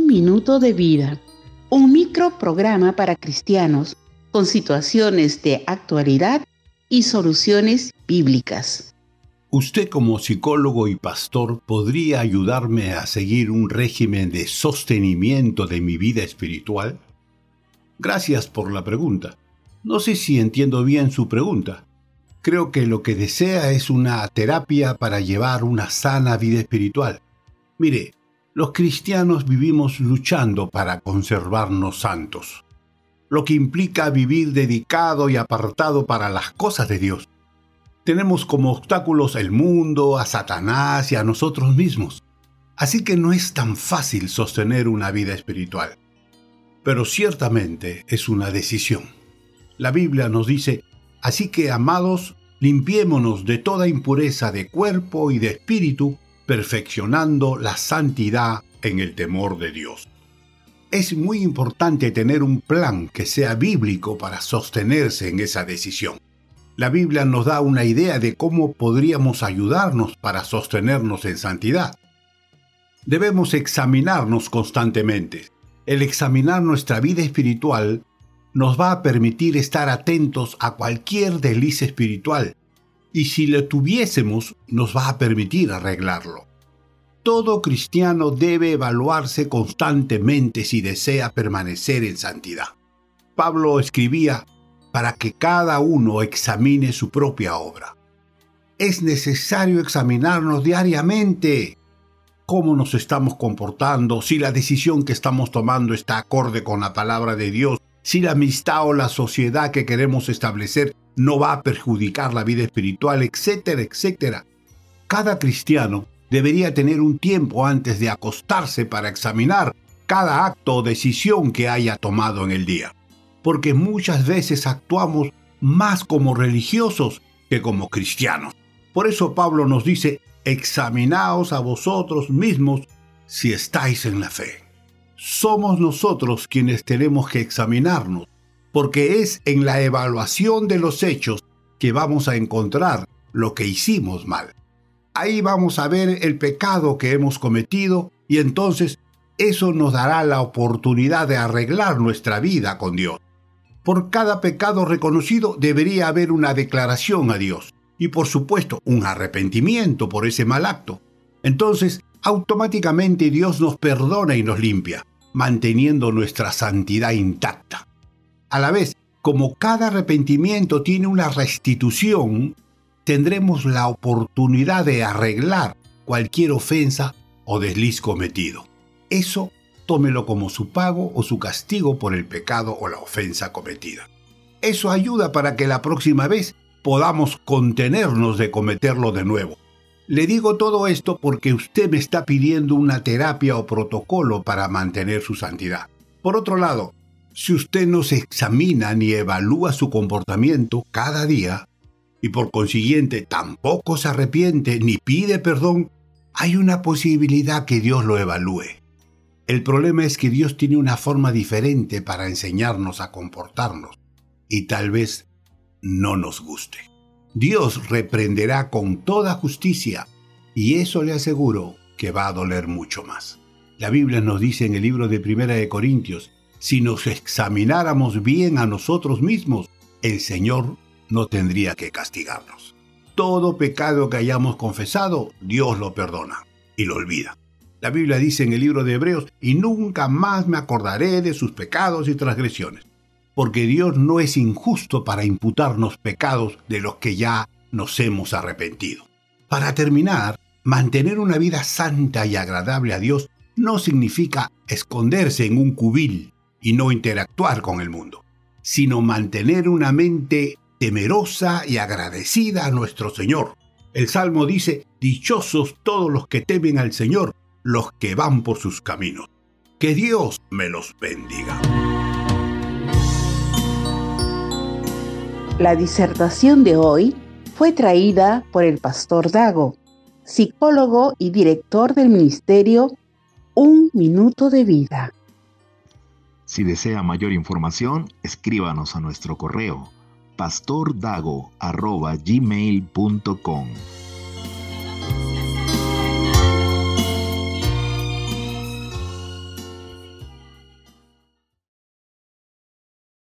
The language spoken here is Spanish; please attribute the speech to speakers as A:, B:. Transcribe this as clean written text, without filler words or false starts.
A: minuto de vida, un microprograma para cristianos con situaciones de actualidad y soluciones bíblicas.
B: Usted como psicólogo y pastor podría ayudarme a seguir un régimen de sostenimiento de mi vida espiritual. Gracias por la pregunta. No sé si entiendo bien su pregunta. Creo que lo que desea es una terapia para llevar una sana vida espiritual. Mire, los cristianos vivimos luchando para conservarnos santos, lo que implica vivir dedicado y apartado para las cosas de Dios. Tenemos como obstáculos el mundo, a Satanás y a nosotros mismos. Así que no es tan fácil sostener una vida espiritual. Pero ciertamente es una decisión. La Biblia nos dice: así que, amados, limpiémonos de toda impureza de cuerpo y de espíritu, perfeccionando la santidad en el temor de Dios. Es muy importante tener un plan que sea bíblico para sostenerse en esa decisión. La Biblia nos da una idea de cómo podríamos ayudarnos para sostenernos en santidad. Debemos examinarnos constantemente. El examinar nuestra vida espiritual nos va a permitir estar atentos a cualquier desliz espiritual, y si lo tuviésemos, nos va a permitir arreglarlo. Todo cristiano debe evaluarse constantemente si desea permanecer en santidad. Pablo escribía: para que cada uno examine su propia obra. Es necesario examinarnos diariamente. ¿Cómo nos estamos comportando? Si la decisión que estamos tomando está acorde con la palabra de Dios. Si la amistad o la sociedad que queremos establecer no va a perjudicar la vida espiritual, etcétera, etcétera. Cada cristiano debería tener un tiempo antes de acostarse para examinar cada acto o decisión que haya tomado en el día. Porque muchas veces actuamos más como religiosos que como cristianos. Por eso Pablo nos dice: examinaos a vosotros mismos si estáis en la fe. Somos nosotros quienes tenemos que examinarnos, porque es en la evaluación de los hechos que vamos a encontrar lo que hicimos mal. Ahí vamos a ver el pecado que hemos cometido y entonces eso nos dará la oportunidad de arreglar nuestra vida con Dios. Por cada pecado reconocido debería haber una declaración a Dios y, por supuesto, un arrepentimiento por ese mal acto. Entonces, automáticamente Dios nos perdona y nos limpia, manteniendo nuestra santidad intacta. A la vez, como cada arrepentimiento tiene una restitución, tendremos la oportunidad de arreglar cualquier ofensa o desliz cometido. Eso tómelo como su pago o su castigo por el pecado o la ofensa cometida. Eso ayuda para que la próxima vez podamos contenernos de cometerlo de nuevo. Le digo todo esto porque usted me está pidiendo una terapia o protocolo para mantener su santidad. Por otro lado, si usted no se examina ni evalúa su comportamiento cada día, y por consiguiente tampoco se arrepiente ni pide perdón, hay una posibilidad que Dios lo evalúe. El problema es que Dios tiene una forma diferente para enseñarnos a comportarnos, y tal vez no nos guste. Dios reprenderá con toda justicia, y eso le aseguro que va a doler mucho más. La Biblia nos dice en el libro de 1 de Corintios: si nos examináramos bien a nosotros mismos, el Señor no tendría que castigarnos. Todo pecado que hayamos confesado, Dios lo perdona y lo olvida. La Biblia dice en el libro de Hebreos: y nunca más me acordaré de sus pecados y transgresiones. Porque Dios no es injusto para imputarnos pecados de los que ya nos hemos arrepentido. Para terminar, mantener una vida santa y agradable a Dios no significa esconderse en un cubil y no interactuar con el mundo, sino mantener una mente temerosa y agradecida a nuestro Señor. El Salmo dice: dichosos todos los que temen al Señor, los que van por sus caminos. Que Dios me los bendiga.
A: La disertación de hoy fue traída por el pastor Dago, psicólogo y director del ministerio Un Minuto de Vida.
C: Si desea mayor información, escríbanos a nuestro correo pastordago@gmail.com.